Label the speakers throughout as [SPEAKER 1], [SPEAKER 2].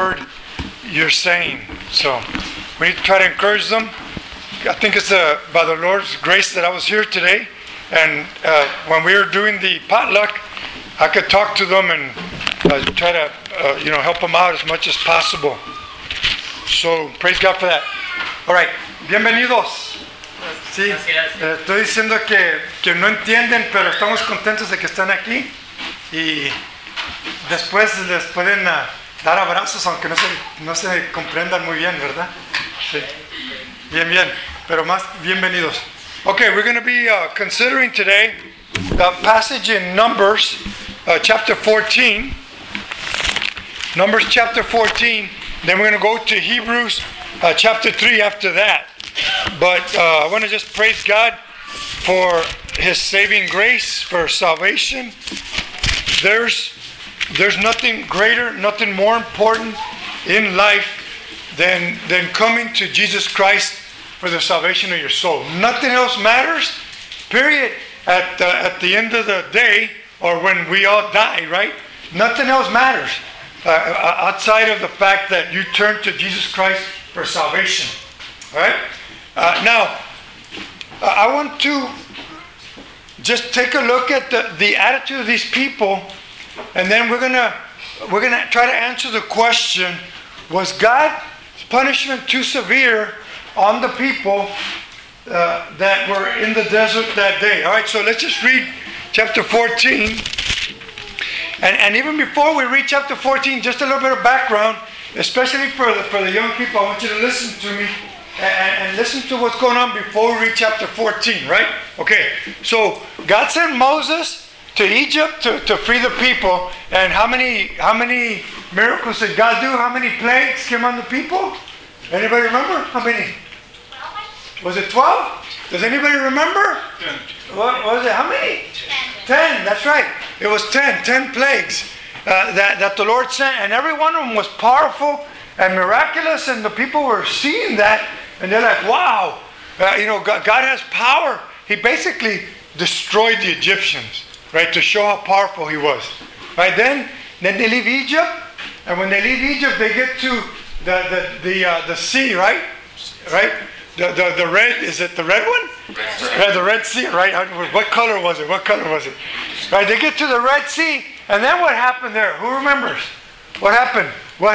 [SPEAKER 1] word you're saying. So we need to try to encourage them. I think it's by the Lord's grace that I was here today. And when we were doing the potluck, I could talk to them and try to help them out as much as possible. So praise God for that. All right, bienvenidos. Sí, estoy diciendo que no entienden, pero estamos contentos de que están aquí y después les pueden dar abrazos, aunque no se comprendan muy bien, ¿verdad? Sí. Bien, pero más bienvenidos. Okay, we're going to be considering today the passage in Numbers chapter 14. Numbers chapter 14. Then we're going to go to Hebrews chapter 3 after that. But I want to just praise God for His saving grace, for salvation. There's nothing greater, nothing more important in life than coming to Jesus Christ for the salvation of your soul. Nothing else matters, period, at the end of the day, or when we all die, right? Nothing else matters outside of the fact that you turn to Jesus Christ for salvation. All right? Now, I want to just take a look at the attitude of these people, and then we're gonna try to answer the question: was God's punishment too severe on the people that were in the desert that day? All right, so let's just read chapter 14. And even before we read chapter 14, just a little bit of background, especially for the young people. I want you to listen to me and listen to what's going on before we read chapter 14, right? Okay, so God sent Moses to Egypt to free the people. And how many miracles did God do? How many plagues came on the people? Anybody remember? How many? 12. Was it 12? Does anybody remember? 10. What was it? How many? 10. That's right. It was 10 plagues that the Lord sent, and every one of them was powerful and miraculous, and the people were seeing that, and they're like, wow, God has power. He basically destroyed the Egyptians, right, to show how powerful He was. Right, then they leave Egypt, and when they leave Egypt, they get to the sea, right? The red, is it the red one? Red. The Red Sea, right? What color was it? Right, they get to the Red Sea, and then what happened there? Who remembers? What happened?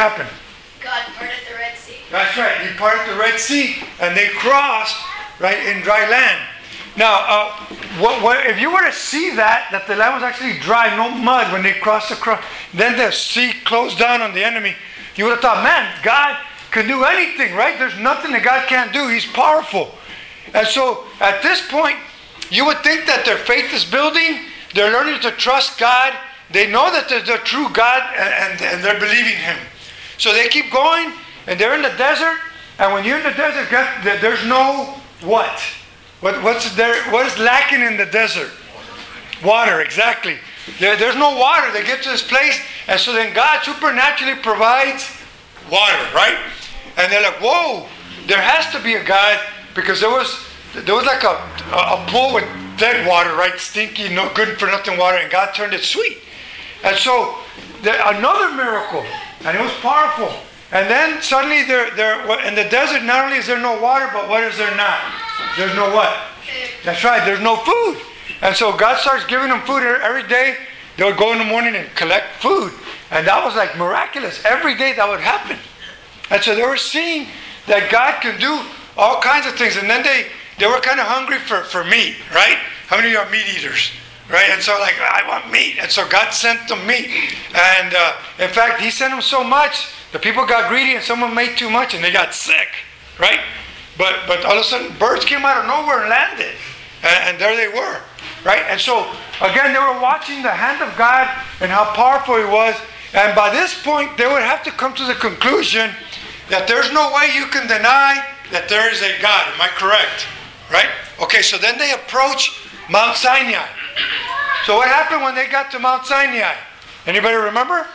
[SPEAKER 2] God parted the Red Sea.
[SPEAKER 1] That's right, He parted the Red Sea, and they crossed, right, in dry land. Now, if you were to see that the land was actually dry, no mud when they crossed across, then the sea closed down on the enemy, you would have thought, man, God can do anything, right? There's nothing that God can't do. He's powerful. And so at this point, you would think that their faith is building. They're learning to trust God. They know that there's a true God, and they're believing Him. So they keep going, and they're in the desert. And when you're in the desert, there's no what? What is lacking in the desert? Water, exactly. There's no water. They get to this place, and so then God supernaturally provides water, right? And they're like, whoa, there has to be a God, because there was like a pool with dead water, right? Stinky, no good for nothing water, and God turned it sweet. And so another miracle, and it was powerful. And then suddenly they're in the desert. Not only is there no water, but what is there not? There's no what? That's right, there's no food. And so God starts giving them food every day. They would go in the morning and collect food. And that was like miraculous. Every day that would happen. And so they were seeing that God can do all kinds of things. And then they were kind of hungry for meat, right? How many of you are meat eaters? Right? And so like, I want meat. And so God sent them meat. And in fact, He sent them so much, the people got greedy and someone made too much and they got sick, right? But all of a sudden, birds came out of nowhere and landed. And there they were, right? And so, again, they were watching the hand of God and how powerful He was. And by this point, they would have to come to the conclusion that there's no way you can deny that there is a God. Am I correct? Right? Okay, so then they approach Mount Sinai. So what happened when they got to Mount Sinai? Anybody remember?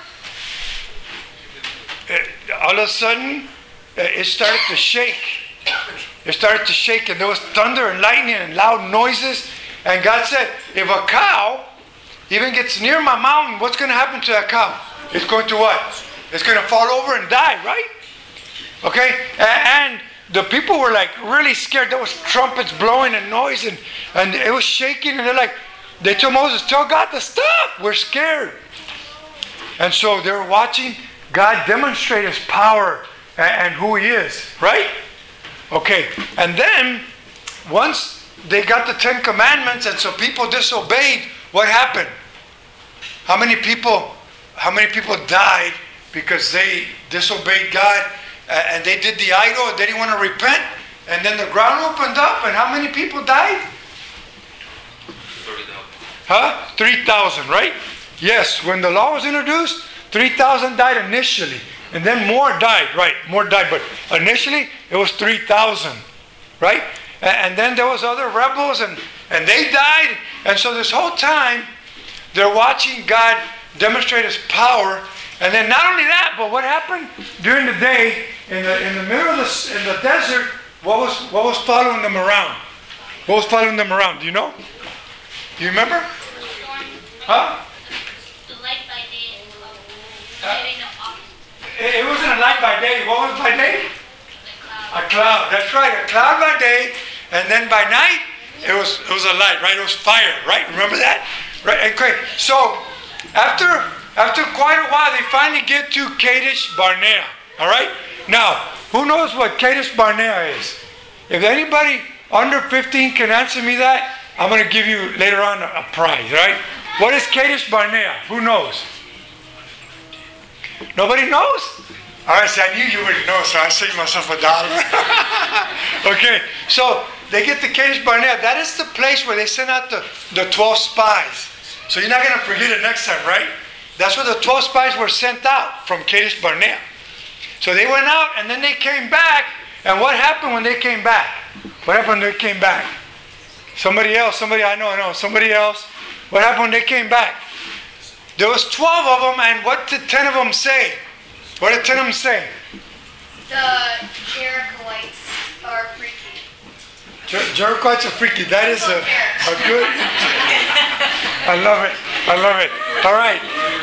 [SPEAKER 1] All of a sudden, it started to shake. It started to shake, and there was thunder and lightning and loud noises. And God said, if a cow even gets near my mountain, what's going to happen to that cow? It's going to what? it's going to fall over and die, right? Okay? And the people were like really scared. There was trumpets blowing and noise and it was shaking. And they told Moses, tell God to stop. We're scared. And so they were watching God demonstrate His power and who He is, right? Okay. And then once they got the 10 Commandments and so people disobeyed, what happened? How many people died because they disobeyed God and they did the idol and they didn't want to repent? And then the ground opened up and how many people died?
[SPEAKER 3] 30,000.
[SPEAKER 1] 3,000, right? Yes, when the law was introduced, 3,000 died initially. And then more died, right? More died. But initially, it was 3,000, right? And then there was other rebels and they died. And so this whole time, they're watching God demonstrate His power. And then not only that, but what happened during the day, in the middle of in the desert, what was following them around? What was following them around? Do you know? Do you remember? Huh?
[SPEAKER 2] The light by day.
[SPEAKER 1] It wasn't a light by day. What was by day? A cloud. That's right. A cloud by day, and then by night it was a light. Right? It was fire. Right? Remember that? Right. Okay. So after quite a while, they finally get to Kadesh Barnea. All right. Now, who knows what Kadesh Barnea is? If anybody under 15 can answer me that, I'm going to give you later on a prize. Right? What is Kadesh Barnea? Who knows? Nobody knows? All right, so I knew you wouldn't know, so I saved myself $1. Okay, so they get to Kadesh Barnea. That is the place where they sent out the 12 spies. So you're not going to forget it next time, right? That's where the 12 spies were sent out, from Kadesh Barnea. So they went out and then they came back. And what happened when they came back? What happened when they came back? Somebody I know, somebody else. What happened when they came back? There was 12 of them, and what did 10 of them say? What did 10 of them say?
[SPEAKER 2] The Jerichoites are freaky.
[SPEAKER 1] Jerichoites are freaky. That is a good... I love it. All right.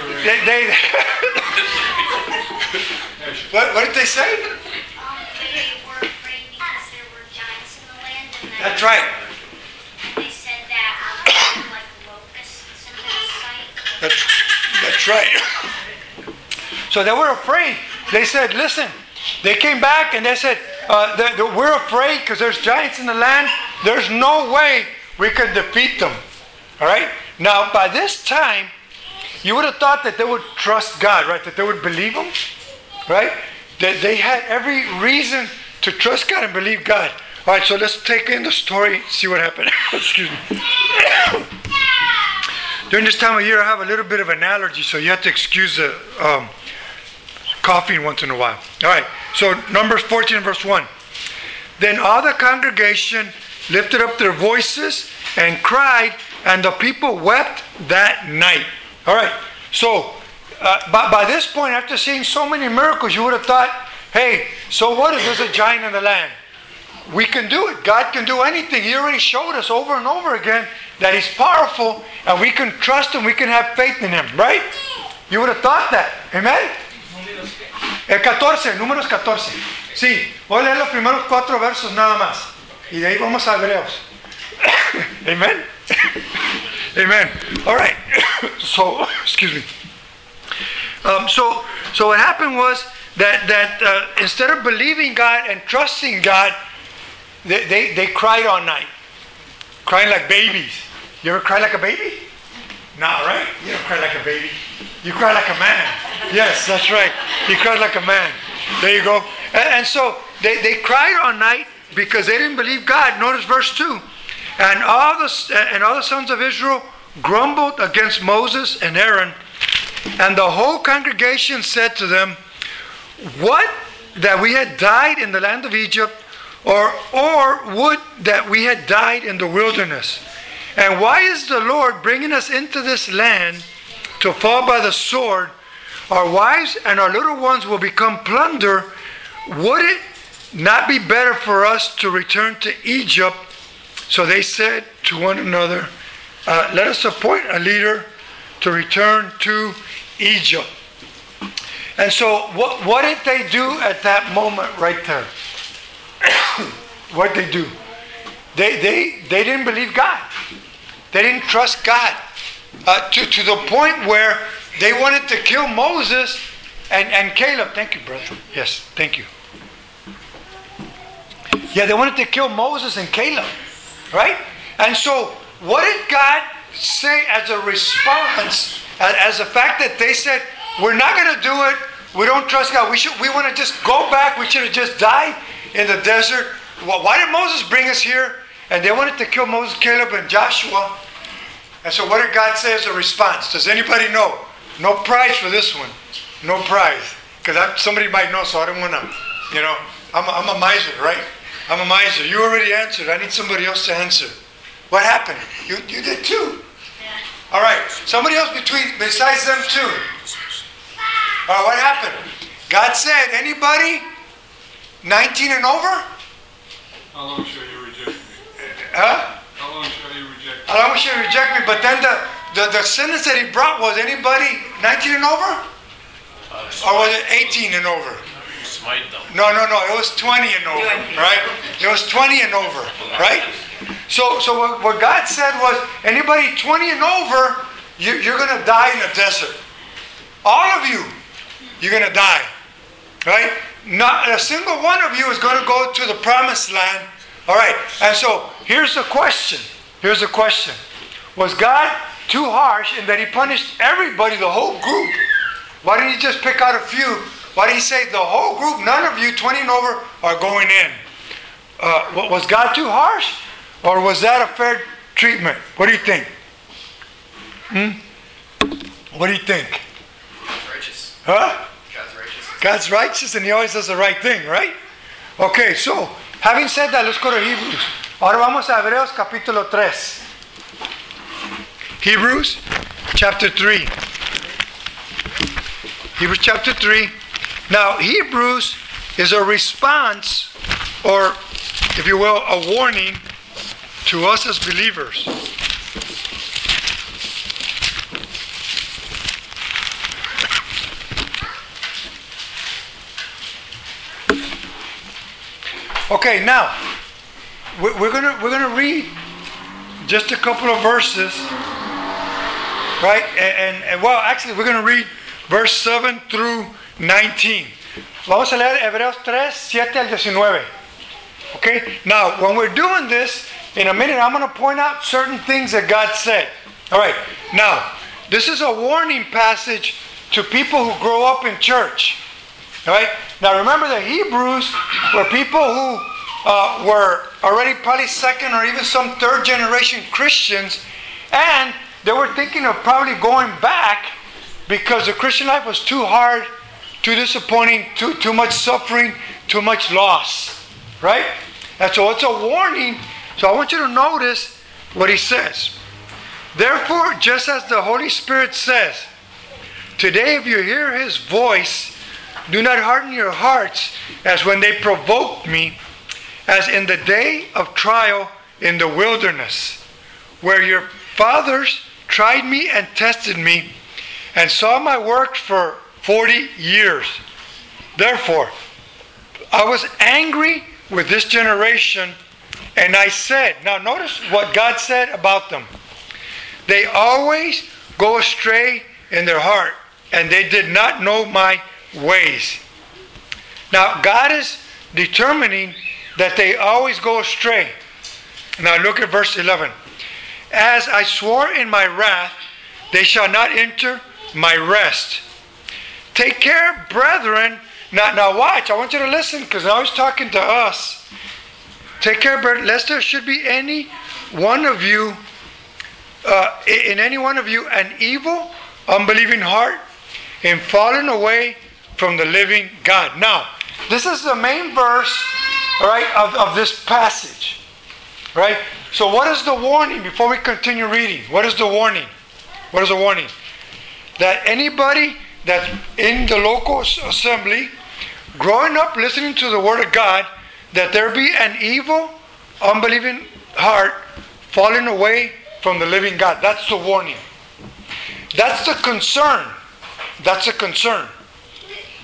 [SPEAKER 1] What did they say?
[SPEAKER 2] They were afraid because there were giants in the land. And
[SPEAKER 1] That's right.
[SPEAKER 2] They said that like locusts in the sight.
[SPEAKER 1] That's right. So they were afraid. They said, listen, they came back and they said, we're afraid because there's giants in the land. There's no way we can defeat them. All right? Now, by this time, you would have thought that they would trust God, right? That they would believe Him, right? That they had every reason to trust God and believe God. All right, so let's take in the story, see what happened. Excuse me. During this time of year, I have a little bit of an allergy, so you have to excuse the coughing once in a while. All right, so Numbers 14 verse 1. Then all the congregation lifted up their voices and cried, and the people wept that night. All right, so by this point, after seeing so many miracles, you would have thought, hey, so what if there's a giant in the land? We can do it. God can do anything. He already showed us over and over again that He's powerful and we can trust Him, we can have faith in Him, right? You would have thought that. Amen? 14, números 14. Sí, voy a leer los primeros 4 versos nada más. Y de ahí vamos a Hebreos. Amen? Amen. All right. So, excuse me. So what happened was that instead of believing God and trusting God, they cried all night. Crying like babies. You ever cry like a baby? No, right? You don't cry like a baby. You cry like a man. Yes, that's right. You cry like a man. There you go. And so they cried all night because they didn't believe God. Notice verse 2. And all the sons of Israel grumbled against Moses and Aaron. And the whole congregation said to them, "What, that we had died in the land of Egypt, or would that we had died in the wilderness? And why is the Lord bringing us into this land to fall by the sword? Our wives and our little ones will become plunder. Would it not be better for us to return to Egypt?" So they said to one another, "Let us appoint a leader to return to Egypt." And so what did they do at that moment right there? What did they do? They didn't believe God. They didn't trust God. To the point where they wanted to kill Moses and Caleb. Thank you, brother. Yes, thank you. Yeah, they wanted to kill Moses and Caleb. Right? And so what did God say as a response, as the fact that they said, we're not going to do it, we don't trust God, we want to just go back, we should have just died in the desert. Well, why did Moses bring us here? And they wanted to kill Moses, Caleb, and Joshua. And so what did God say as a response? Does anybody know? No prize for this one. No prize. Because somebody might know, so I don't want to, I'm a miser, right? I'm a miser. You already answered. I need somebody else to answer. What happened? You did too. Yeah. All right. Somebody else besides them too. All right. What happened? God said, anybody 19 and over?
[SPEAKER 3] How long shall you reject me?
[SPEAKER 1] Huh?
[SPEAKER 3] How long shall you reject me?
[SPEAKER 1] How long shall you reject me? But then the sentence that he brought was anybody 19 and over? Or was it 18 and over?
[SPEAKER 4] Smite them.
[SPEAKER 1] No. It was 20 and over, right? It was 20 and over, right? So what God said was, anybody 20 and over, you're going to die in the desert. All of you, you're going to die, right? Not a single one of you is going to go to the promised land. All right. And so here's the question. Was God too harsh in that he punished everybody, the whole group? Why didn't he just pick out a few? Why did he say the whole group, none of you 20 and over are going in? Was God too harsh? Or was that a fair treatment? What do you think? What do you think?
[SPEAKER 4] God's righteous.
[SPEAKER 1] Huh?
[SPEAKER 4] God's righteous.
[SPEAKER 1] God's righteous and he always does the right thing, right? Okay, so, having said that, let's go to Hebrews. Ahora vamos a Hebreos capítulo 3. Hebrews chapter 3. Hebrews chapter 3. Now, Hebrews is a response, or if you will, a warning to us as believers. Okay, now we're gonna read just a couple of verses, right? And well, actually, we're gonna read verse 7 through 19. Vamos a leer Hebreos 3, 7 al 19. Okay? Now, when we're doing this, in a minute, I'm going to point out certain things that God said. All right. Now, this is a warning passage to people who grow up in church. All right? Now, remember, the Hebrews were people who were already probably second or even some third generation Christians, and they were thinking of probably going back because the Christian life was too hard, too disappointing, too much suffering, too much loss. Right? And so it's a warning. So I want you to notice what he says. Therefore, just as the Holy Spirit says, today if you hear his voice, do not harden your hearts as when they provoked me, as in the day of trial in the wilderness, where your fathers tried me and tested me, and saw my work for 40 years. Therefore, I was angry with this generation, and I said, now notice what God said about them. They always go astray in their heart, and they did not know my ways. Now, God is determining that they always go astray. Now look at verse 11. As I swore in my wrath, they shall not enter my rest. Take care, brethren. Now watch, I want you to listen, because now he's talking to us. Take care, brethren, lest there should be any one of you, in any one of you, an evil, unbelieving heart, in falling away from the living God. Now, this is the main verse, right, of this passage, right? So what is the warning before we continue reading? What is the warning? What is the warning? That anybody that's in the local assembly, growing up listening to the Word of God, that there be an evil, unbelieving heart falling away from the living God. That's the warning. That's the concern. That's the concern.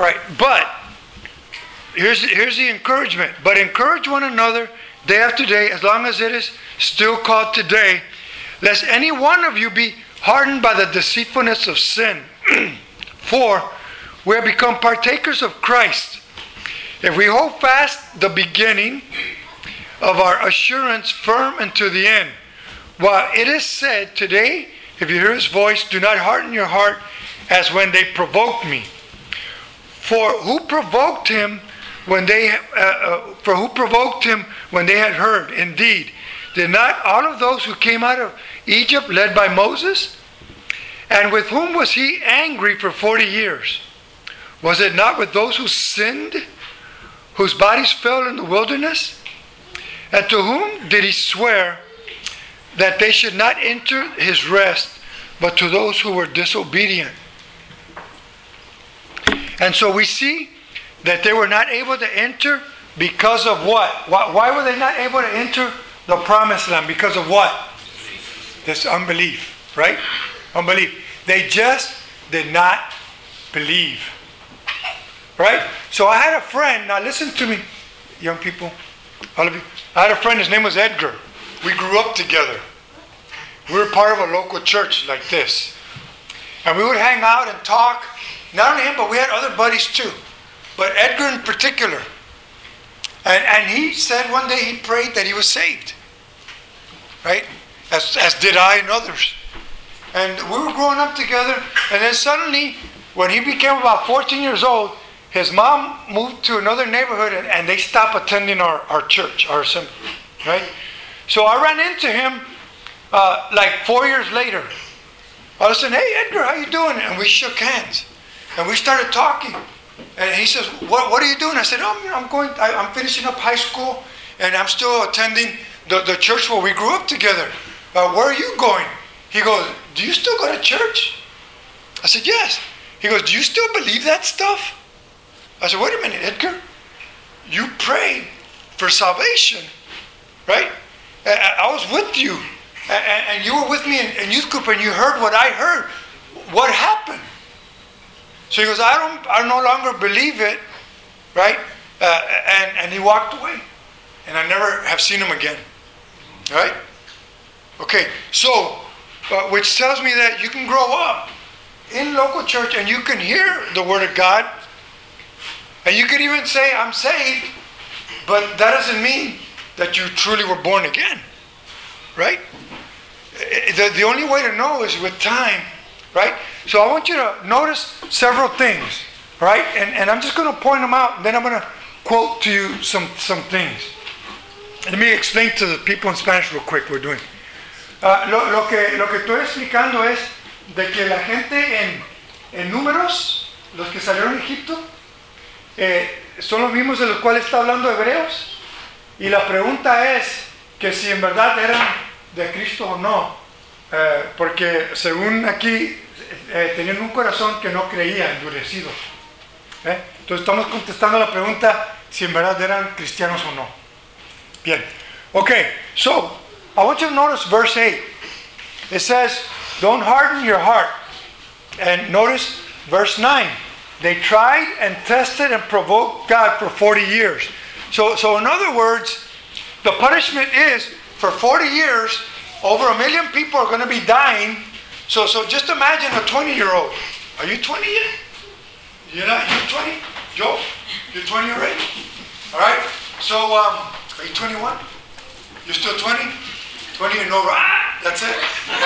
[SPEAKER 1] All right, but here's the encouragement. But encourage one another day after day, as long as it is still called today, lest any one of you be hardened by the deceitfulness of sin. For we have become partakers of Christ, if we hold fast the beginning of our assurance firm unto the end. While it is said today, if you hear his voice, do not harden your heart as when they provoked me. For who provoked him when they had heard? Indeed, did not all of those who came out of Egypt led by Moses? And with whom was he angry for 40 years? Was it not with those who sinned, whose bodies fell in the wilderness? And to whom did he swear that they should not enter his rest, but to those who were disobedient? And so we see that they were not able to enter because of what? Why were they not able to enter the promised land? Because of what? This unbelief, right? Unbelief. They just did not believe. Right? So I had a friend, now listen to me, young people, all of you. I had a friend, his name was Edgar. We grew up together. We were part of a local church like this. And we would hang out and talk. Not only him, but we had other buddies too. But Edgar in particular. And he said one day he prayed that he was saved. Right? As did I and others. And we were growing up together. And then suddenly, when he became about 14 years old, his mom moved to another neighborhood and they stopped attending our church, our assembly. Right? So I ran into him like 4 years later. I said, "Hey Edgar, how you doing?" And we shook hands. And we started talking. And he says, what are you doing? I said, I'm finishing up high school and I'm still attending the church where we grew up together. Where are you going? He goes, "Do you still go to church?" I said, "Yes." He goes, "Do you still believe that stuff?" I said, "Wait a minute, Edgar. You prayed for salvation, right? I was with you. And you were with me in youth group and you heard what I heard. What happened?" So he goes, I no longer believe it, right? And he walked away. And I never have seen him again. Right? Okay, so, which tells me that you can grow up in local church and you can hear the Word of God. And you could even say, "I'm saved," but that doesn't mean that you truly were born again. Right? The only way to know is with time. Right? So I want you to notice several things. Right? And I'm just going to point them out. And then I'm going to quote to you some things. Let me explain to the people in Spanish real quick what we're doing. Lo que estoy explicando es de que la gente en Números, los que salieron de Egipto, son los mismos de los cuales está hablando Hebreos. Y la pregunta es que si en verdad eran de Cristo o no. Porque según aquí tenían un corazón que no creía, endurecido. Entonces estamos contestando la pregunta si en verdad eran cristianos o no. Bien. Okay, so I want you to notice verse 8. It says, "Don't harden your heart." And notice verse 9. They tried and tested and provoked God for 40 years. So in other words, the punishment is for 40 years, over 1 million people are going to be dying. So just imagine a 20-year-old. Are you 20 yet? You're not? You're 20? Joe? You're 20 already? All right. So, are you 21? You're still 20? 20 and over. That's it.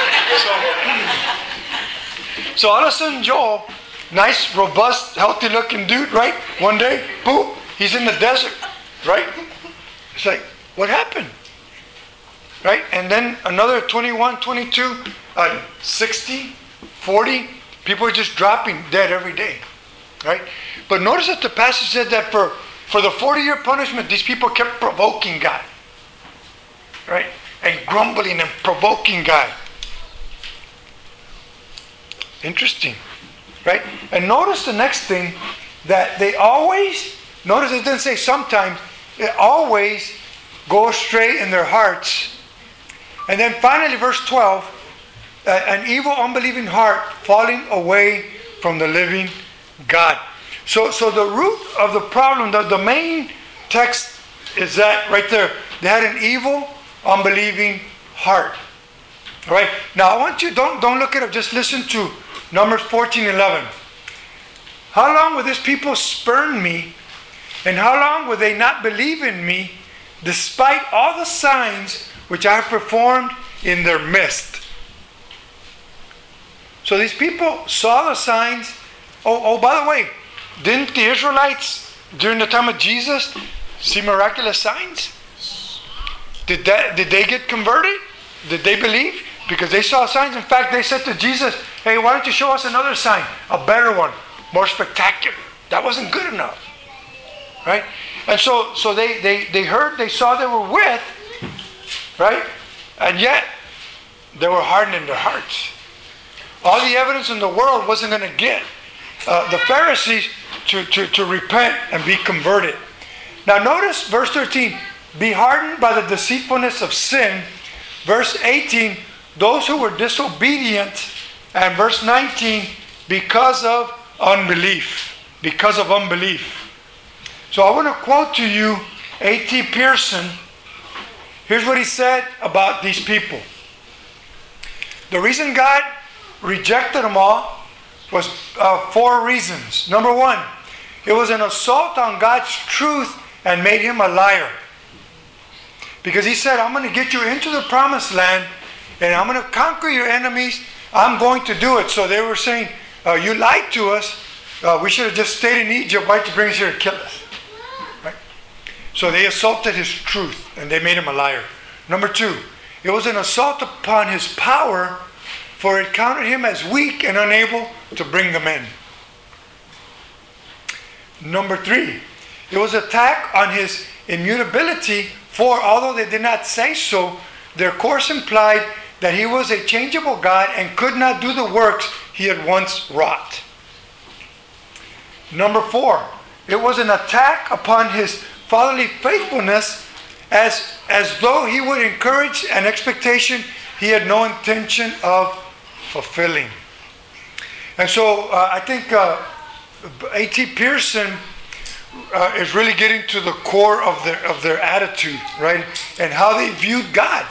[SPEAKER 1] So all of a sudden, Joel, nice, robust, healthy-looking dude, right? One day, boom, he's in the desert, right? It's like, what happened? Right? And then another 21, 22, 60, 40, people are just dropping dead every day, right? But notice that the passage said that for the 40-year punishment, these people kept provoking God, right? And grumbling and provoking God. Interesting, right? And notice the next thing, that they always, notice it didn't say sometimes, they always go astray in their hearts. And then finally, verse 12, an evil, unbelieving heart falling away from the living God. So the root of the problem, the main text is that right there. They had an evil, unbelieving heart. All right. Now I want you, don't look it up. Just listen to Numbers 14:11. How long will this people spurn me, and how long will they not believe in me, despite all the signs which I have performed in their midst? So these people saw the signs. Oh, by the way, didn't the Israelites during the time of Jesus see miraculous signs? Did they get converted? Did they believe? Because they saw signs. In fact, they said to Jesus, "Hey, why don't you show us another sign, a better one, more spectacular?" That wasn't good enough, right? And so they heard, they saw, they were with, right? And yet they were hardened in their hearts. All the evidence in the world wasn't going to get the Pharisees to repent and be converted. Now notice verse 13, be hardened by the deceitfulness of sin. Verse 18, those who were disobedient. And verse 19, because of unbelief. Because of unbelief. So I want to quote to you A.T. Pierson. Here's what he said about these people. The reason God rejected them all was 4 reasons. Number 1, it was an assault on God's truth and made him a liar. Because he said, I'm going to get you into the promised land and I'm going to conquer your enemies. I'm going to do it. So they were saying, you lied to us. We should have just stayed in Egypt. Why'd you bring us here to kill us? Right? So they assaulted his truth and they made him a liar. Number 2, it was an assault upon his power, for it counted him as weak and unable to bring them in. Number 3, it was an attack on his immutability, for although they did not say so, their course implied that he was a changeable God and could not do the works he had once wrought. Number 4, it was an attack upon his fatherly faithfulness, as though he would encourage an expectation he had no intention of fulfilling. And so I think A.T. Pierson is really getting to the core of their attitude, right? And how they viewed God.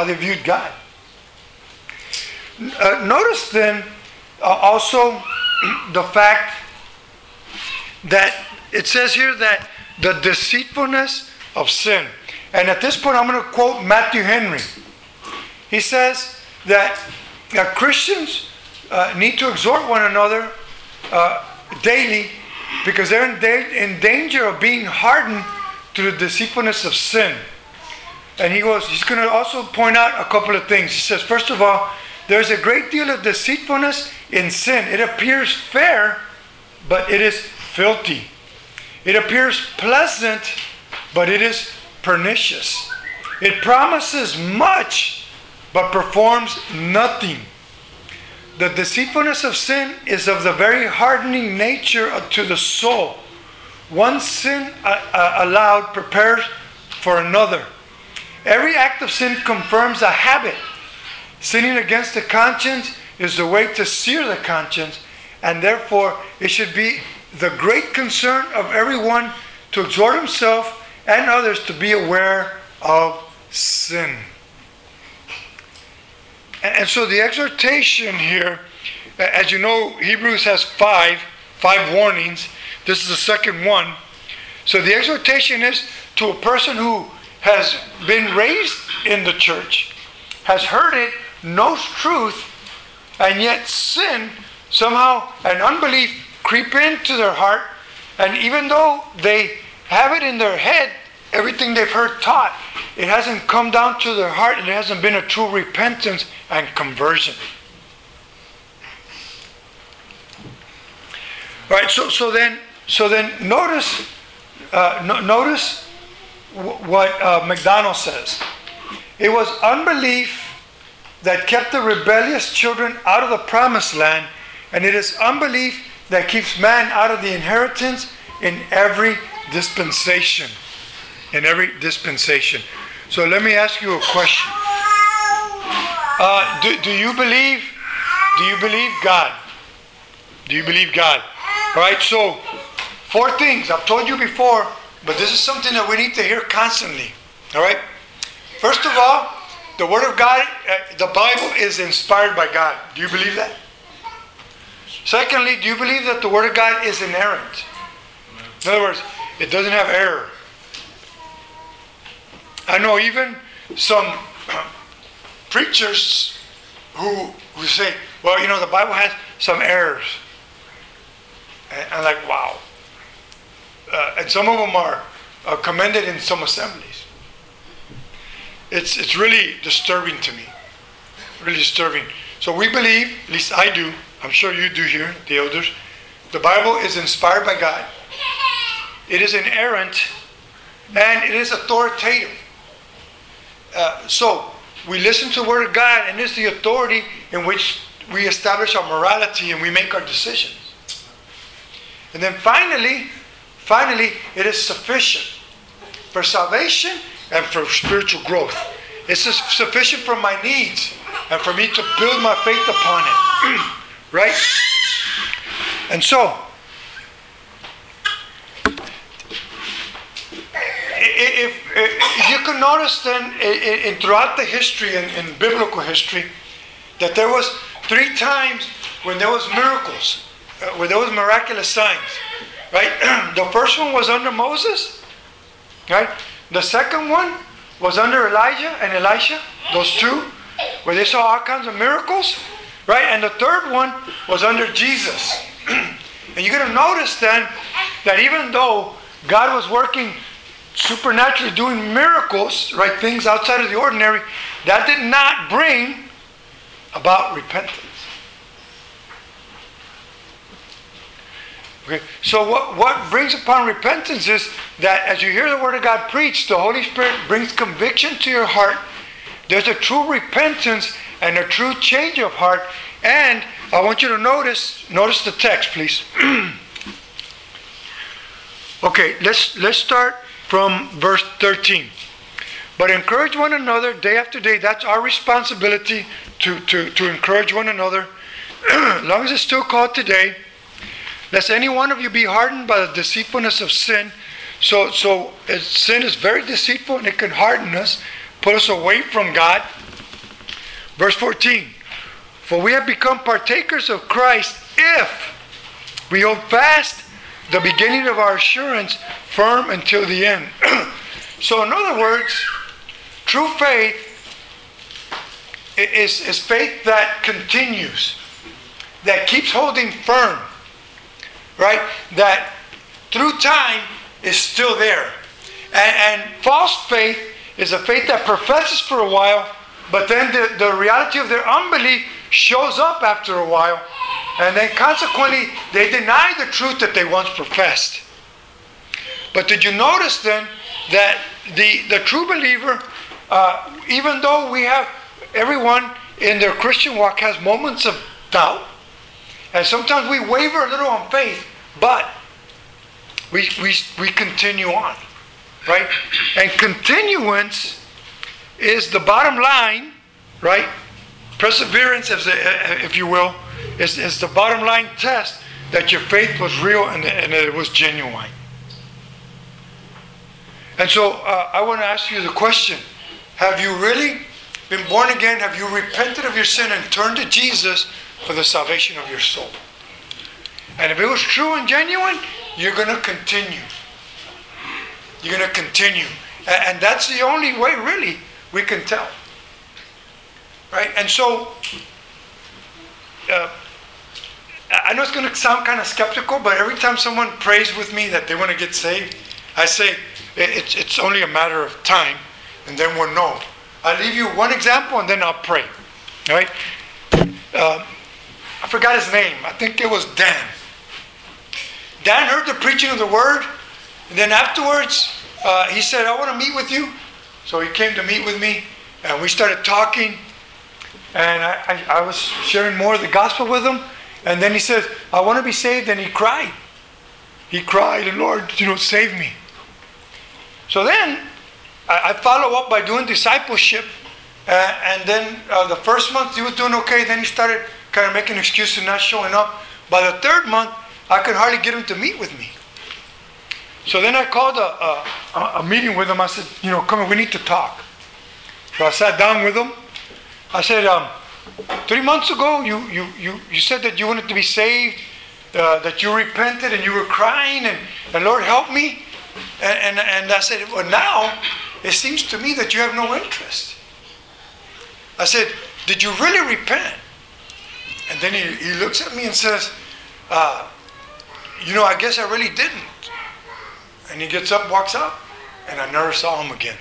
[SPEAKER 1] Notice then also the fact that it says here that the deceitfulness of sin. And at this point I'm going to quote Matthew Henry. He says that Christians need to exhort one another daily, because they're in danger of being hardened to the deceitfulness of sin. And he's going to also point out a couple of things. He says, first of all, there's a great deal of deceitfulness in sin. It appears fair, but it is filthy. It appears pleasant, but it is pernicious. It promises much, but performs nothing. The deceitfulness of sin is of the very hardening nature to the soul. One sin allowed prepares for another. Every act of sin confirms a habit. Sinning against the conscience is the way to sear the conscience, and therefore it should be the great concern of everyone to exhort himself and others to be aware of sin. And so the exhortation here, as you know, Hebrews has five warnings. This is the second one. So the exhortation is to a person who has been raised in the church, has heard it, knows truth, and yet sin somehow and unbelief creep into their heart. And even though they have it in their head, everything they've heard taught, it hasn't come down to their heart, and it hasn't been a true repentance and conversion. All right. So then notice what McDonald says. It was unbelief that kept the rebellious children out of the promised land, and it is unbelief that keeps man out of the inheritance in every dispensation. In every dispensation. So let me ask you a question. Do you believe God? Do you believe God? All right. So 4 things. I've told you before, but this is something that we need to hear constantly. All right? First of all, the Word of God, the Bible is inspired by God. Do you believe that? Secondly, do you believe that the Word of God is inerrant? In other words, it doesn't have error. I know even some preachers who say, well, the Bible has some errors. And I'm like, wow. And some of them are commended in some assemblies. It's really disturbing to me. Really disturbing. So we believe, at least I do, I'm sure you do here, the elders, the Bible is inspired by God. It is inerrant, and it is authoritative. So we listen to the Word of God, and it's the authority in which we establish our morality and we make our decisions. And then finally, it is sufficient for salvation and for spiritual growth. It's sufficient for my needs and for me to build my faith upon it. Right? And so, if you can notice then throughout the history, in biblical history, that there was 3 times when there was miracles, where there was miraculous signs. Right? The first one was under Moses. Right? The second one was under Elijah and Elisha. Those 2, where they saw all kinds of miracles. Right? And the third one was under Jesus. And you're going to notice then that even though God was working supernaturally, doing miracles, right, things outside of the ordinary, that did not bring about repentance. Okay. So what brings upon repentance is that as you hear the Word of God preached, the Holy Spirit brings conviction to your heart. There's a true repentance and a true change of heart. And I want you to notice the text, please. Okay, let's start from verse 13. But encourage one another day after day. That's our responsibility to encourage one another. As long as it's still called today. Lest any one of you be hardened by the deceitfulness of sin. So sin is very deceitful and it can harden us, put us away from God. Verse 14. For we have become partakers of Christ if we hold fast the beginning of our assurance firm until the end. So in other words, true faith is faith that continues, that keeps holding firm. Right? That through time is still there. And false faith is a faith that professes for a while, but then the reality of their unbelief shows up after a while. And then consequently, they deny the truth that they once professed. But did you notice then that the true believer, even though everyone in their Christian walk has moments of doubt, and sometimes we waver a little on faith, but we continue on, right? And continuance is the bottom line, right? Perseverance, if you will, is the bottom line test that your faith was real and that it was genuine. And so I want to ask you the question: have you really been born again? Have you repented of your sin and turned to Jesus for the salvation of your soul? And if it was true and genuine, you're going to continue. You're going to continue. And that's the only way, really, we can tell. Right? And so, I know it's going to sound kind of skeptical, but every time someone prays with me that they want to get saved, I say, it's only a matter of time, and then we'll know. I'll leave you one example, and then I'll pray. All right? I forgot his name. I think it was Dan. Dan heard the preaching of the word, and then afterwards, he said, I want to meet with you. So he came to meet with me, and we started talking, and I was sharing more of the gospel with him, and then he says, I want to be saved, and he cried. He cried, and Lord, save me. So then, I follow up by doing discipleship, and then the first month he was doing okay, then he started kind of making excuses and not showing up. By the third month, I could hardly get him to meet with me. So then I called a meeting with them. I said, come on, we need to talk. So I sat down with them. I said, 3 months ago, you said that you wanted to be saved, that you repented and you were crying, and Lord, help me. And I said, well, now it seems to me that you have no interest. I said, did you really repent? And then he looks at me and says, I guess I really didn't. And he gets up, walks out, and I never saw him again.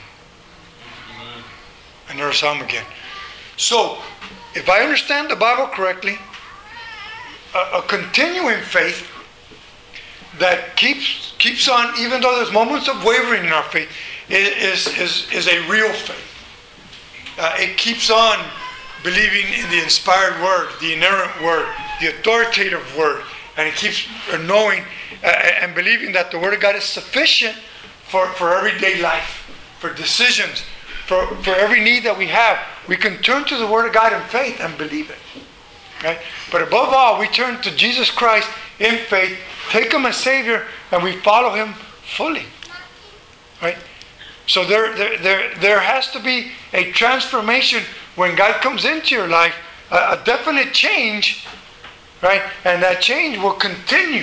[SPEAKER 1] I never saw him again. So, if I understand the Bible correctly, a continuing faith that keeps on, even though there's moments of wavering in our faith, is a real faith. It keeps on believing in the inspired word, the inerrant word, the authoritative word, and it keeps knowing and believing that the word of God is sufficient for everyday life, for decisions, for every need that we have. We can turn to the word of God in faith and believe it. Right? But above all, we turn to Jesus Christ in faith, take him as Savior, and we follow him fully. Right? So there has to be a transformation when God comes into your life, a definite change, right? And that change will continue.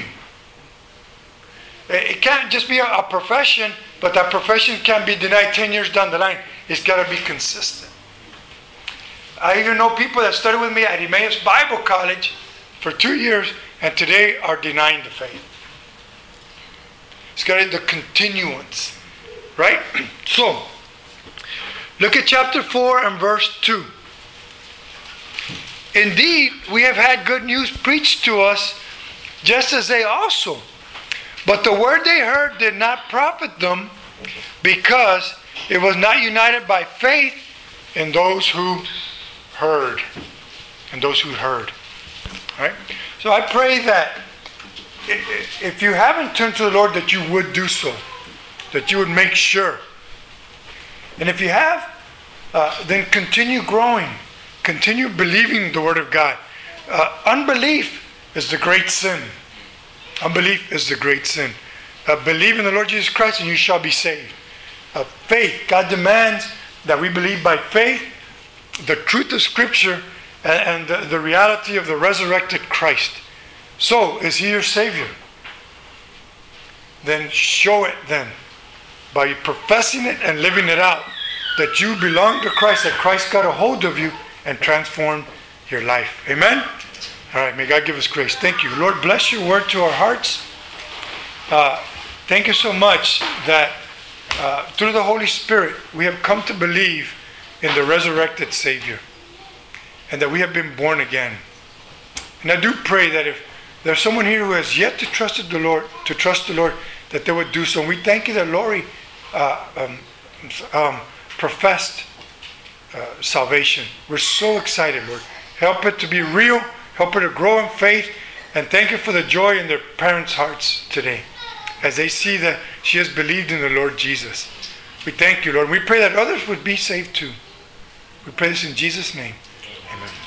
[SPEAKER 1] It can't just be a profession, but that profession can't be denied 10 years down the line. It's got to be consistent. I even know people that studied with me at Emmaus Bible College for 2 years and today are denying the faith. It's got to be the continuance, right? So, look at chapter 4 and verse 2. Indeed, we have had good news preached to us, just as they also. But the word they heard did not profit them, because it was not united by faith in those who heard. And those who heard. Right? So I pray that if you haven't turned to the Lord, that you would do so. That you would make sure. And if you have, then continue growing. Continue believing the Word of God. Unbelief is the great sin. Unbelief is the great sin. Believe in the Lord Jesus Christ and you shall be saved. Faith. God demands that we believe by faith the truth of Scripture and the reality of the resurrected Christ. So, is He your Savior? Then show it then by professing it and living it out, that you belong to Christ, that Christ got a hold of you and transformed your life. Amen? All right, may God give us grace. Thank you. Lord, bless your word to our hearts. Thank you so much that through the Holy Spirit we have come to believe in the resurrected Savior and that we have been born again. And I do pray that if there's someone here who has yet to trust the Lord, that they would do so. And we thank you that Lori professed salvation. We're so excited, Lord. Help it to be real. Help her to grow in faith. And thank you for the joy in their parents' hearts today as they see that she has believed in the Lord Jesus. We thank you, Lord. We pray that others would be saved too. We pray this in Jesus' name. Amen.